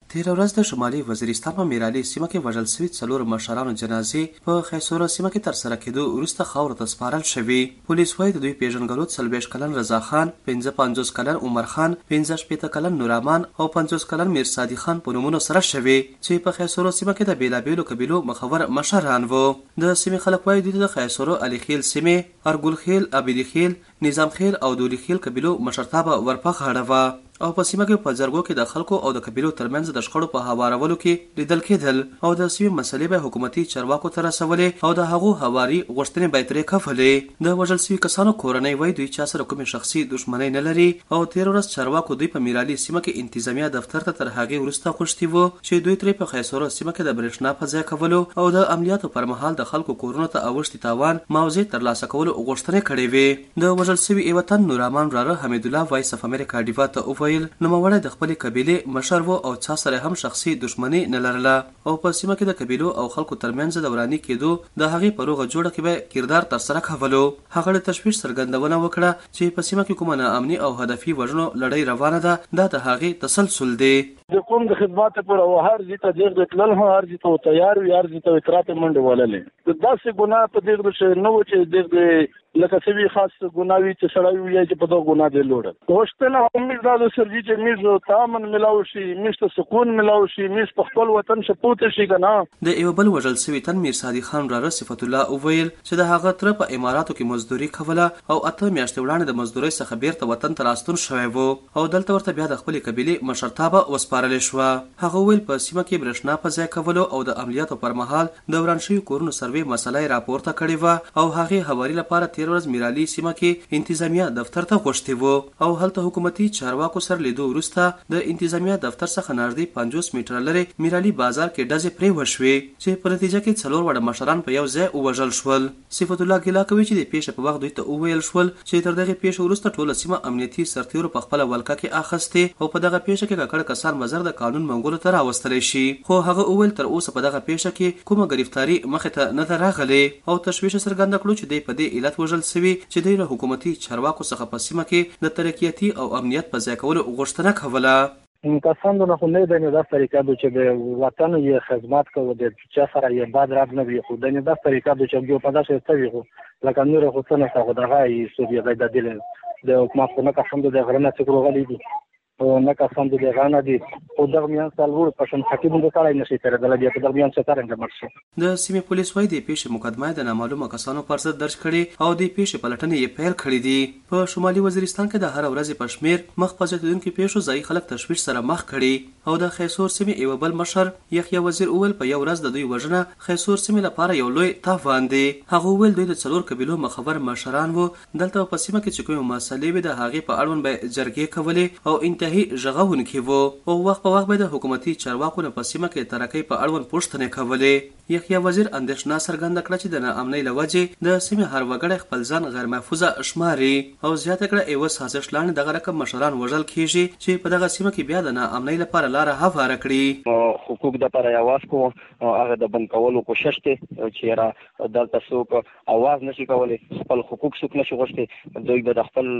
تېره ورځ د شمالي وزیرستان په میرالي سیمه کې وژل سوي 4 مشرانو جنازې په خیسوره سیمه کې ترسره کېدو وروسته خاورو ته سپارل شوي. پولیس وایي د دوی پیژنګلو 40 کلن رضا خان، 55 کلن عمر خان، 65 کلن نورامان او 50 کلن میرسادي خان په نومونو سره شوي چې په خیسوره سیمه کې د بیلابیلو قبیلو مخور مشران وو. د سیمې خلک وایي دوی د خیسوره علي خیل سیمې، ارګل خیل، عبیدي خیل، نظام خیل او دولی خیل قبیلو مشرتابه ورپخ اړه او په سیمه کې په جرګو کې د خلکو او د قبیلو ترمنځ د شخړو په هوارولو کې لیدل کېدل او د سیمې مسلې به حکومتي چارواکو ته رسولې او د هغو هواري غوښتنې به یې ترې کفلې. د وژل سوي کسانو کورنۍ وایي دوی چا سره کومې شخصي دښمنۍ نه لري او تېره ورځ چارواکو دوی په میرالي سیمه کې انتظامیه دفتر ته تر هغې وروسته غوښتي وو چې دوی ترې په خیسوره سیمه کې د برېښنا په ځای کولو او د عملیاتو پر مهال د خلکو کورونو ته اوښتي تاوان موضع ترلاسه کولو غوښتنې کړې وې. د وژل سوي یوه تن نورامان وراره حمیدالله وایس اف امریکا ډیوا ته وویل نوموړی د خپلې قبیلې مشر و او چا سره هم شخصي دښمني نه لرله او په سیمه کې د قبیلو او خلکو ترمنځ د وراني کېدو د هغې په روغه جوړه کې به کردار ترسره کولو. هغه د تشویش څرګندونه وکړه چې په سیمه کې کومه ناامني او هدفي وژنو لړۍ روانه ده، دا د هغې تسلسل دی. د قوم د خدمات پر او هر ځای ته دغه تلل هم هر ځای ته تیار وي، هر ځای ته اطراف منډه وللې داسې ګناه په دغه شی نه و چې دغه لکه سوي خاص ګناوي چې سړی وي چې په دغه ګناه دی لوړ غوښتنه هم دا د سرجي چې میز تامن ملاو شي، میز ته سکون ملاو شي، میز په خپل وطن شپوته شي کنه. د یو بل وژل سوي تن میرسادي خان راره صفت الله وویل چې د هغه تر په اماراتو کې مزدوري کوله او 8 میاشتې وړاندې د مزدورۍ څخه بیرته وطن ته راستون شوی و او دلته ورته بیا د خپلې قبیلې مشرتابه وسپارلې شوه. هغه ویل په سیمه کې برېښنا په ځای کولو او د عملیاتو پر مهال د وران شوي کورونو سروې مسله یې راپورته کړې وه او هغې هواري لپاره تېره ورځ میرالي سیمه کې انتظامیه دفتر ته غوښتي وو او هلته حکومتي چارواکو سره لیدو وروسته د انتظامیه دفتر څخه نږدې 50 میټره لرې میرالي بازار کې ډزې پرې وشوې چې په نتیجه کې 4 وړه مشران په یو ځای ووژل شول. صفت الله ګیله کوي چې د پیښې په وخت دوی ته وویل شول چې تر دغې پیښې وروسته ټوله سیمه امنیتي سرتیرو په خپله ولکه کې اخیستې او په دغه پیښه کې ککړ کسان به زر د قانون منګولو ته راوستلی شي، خو هغه وویل تر اوسه په دغه پیښه کې کومه ګرفتاري مخې ته نه ده راغلې او تشویش څرګنده کړو چې دی په دې علت وژل سوي چې دوی له حکومتي چارواکو څخه په سیمه کې د ترقیاتي او امنیت په ځای کولو غوښتنه کوله. کسان نه خو نه د نه د طریقه د چې د وطن یې خدمت کوي د چا سره یې بعد رات نه وي خو د نه د طریقه د چې یو په داسې ستوي خو لکه نور خو څنګه څنګه دغه یې سوري د دل د حکومت نه کسان د غرنه څخه غلي دي او نه کسان د غانا دي او د میان سالور پښن حکیم د کارای نشي تر د لبیا په درمیان څه څنګه مرشي. د سیمې پولیس وايي د پیښې مقدمه د نامعلومه کسانو پر ضد درج کړي او د پیښې پلټنې یې پیل کړې دي. په شمالي وزیرستان کې د هر ورځې په شمیر مخ په زیاتېدونکو پیښو ځایي خلک تشویش سره مخ کړي او د خیسور سیمې یو بل مشر یحیی وزیر اول په یو ورځ د دوی وژنه خیسور سیمې لپاره یو لوی تاوان دی. هغه ویل دوی د 4 قبیلو مخور مشران وو، دلته په سیمه کې چې کومه مسلې وي د هغې په اړوند به جرګې کولې او انتهایی ژغورونکي او وخت په وخت به د حکومتي چارواکو نه په سیمه کې ترقۍ په اړوند پوښتنې کولې. یحیی وزیر اندېښنه څرګنده کړه چې د ناامنۍ له وجې د سیمې هر وګړی خپل ځان غیر محفوظه شماري او زیاته کړه یوه سازش لاندې دغه رقم مشران وژل کیږي چې په دغه سیمه کې بیا د ناامنۍ لپاره لاره هواره کړي. حقوق دپاره یې اواز کوو هغه د بند کولو کوشش دی چې را دلته څوک اواز نشي کولی، خپل حقوق څوک نشي غوښتي، دوی به د خپل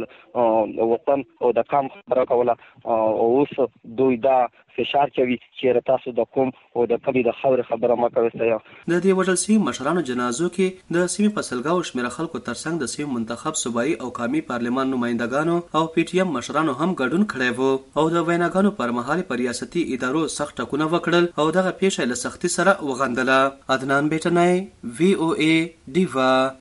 وطن او د قام خبره کوله او اوس دوی دا فشار کوي چې تاسو د قوم او د قبیلې د خاورې خبره مه کوئ. د دې وژل سوي مشرانو جنازو کې د سیمې په سلګاو شمېره خلکو ترڅنګ د سیمې منتخب صوبایي او قامي پارلمان نمایندګانو او پی ټي ایم مشرانو هم ګډون کړی و او د ویناګانو پر مهال په ریاستي ادارو سخت ټکونه وکړل او دغه پیښه له سختي سره وغندله. عدنان بیټنی، VOA ډیوا.